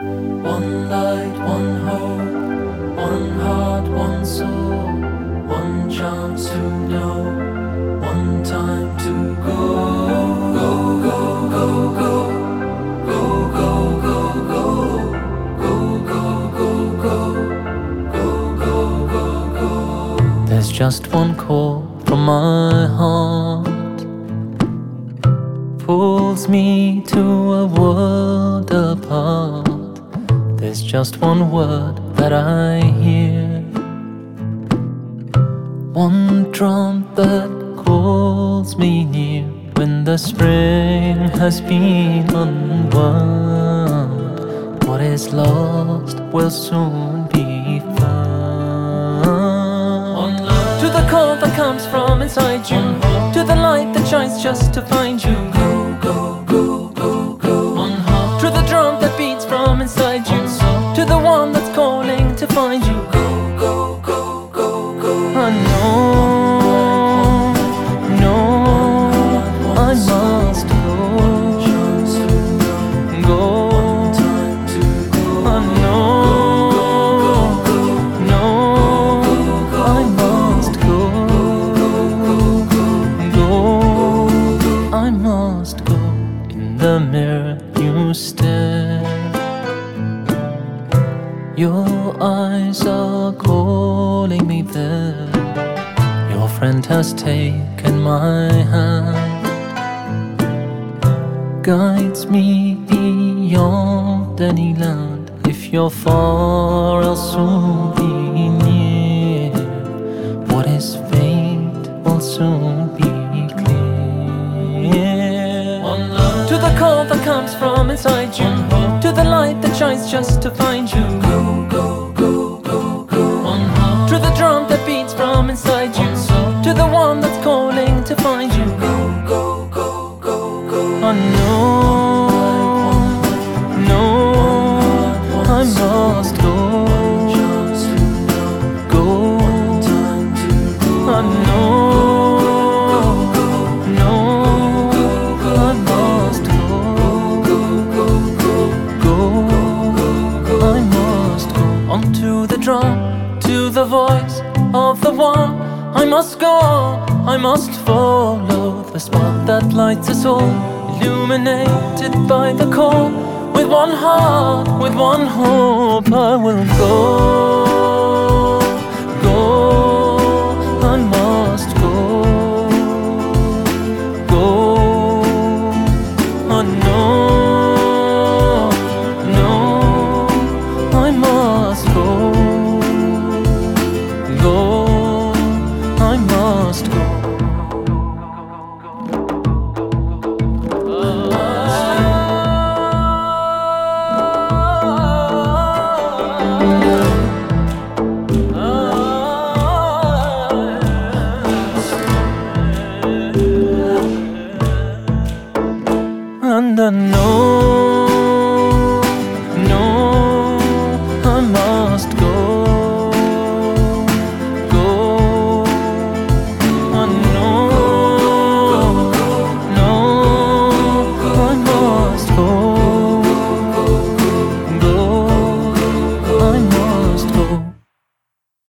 One light, one hope, one heart, one soul, one chance to know, one time to go. Go, go, go, go. Go, go, go, go. Go, go, go, go. Go, go, go, go. There's just one call from my heart, pulls me to a world apart. There's just one word that I hear, one drum that calls me near. When the spring has been unwound, what is lost will soon be found. To the call that comes from inside you, to the light that shines just to find you. Go, go, go, go, go. To the drum that beats from inside you, to the one that's calling to find you. Go, go, go, go, go. I know, no, I must go. Go, I know, no, I must go. Go, I must go. In the mirror you stare, your eyes are calling me there. Your friend has taken my hand, guides me beyond any land. If you're far, I'll soon be near. What is faint will soon be clear. To the call that comes from inside you, to the light that shines just to find you. Go, go, go, go, go. To the drum that beats from inside you, to the one that's calling to find you. Go, go, go, go, go. I know, no, I must go. Go, I know, no, I must go. Go, I must go. Onto the drum, to the voice of the one. I must go on, I must follow the spark that lights us all, illuminated by the call. With one heart, with one hope, I will go.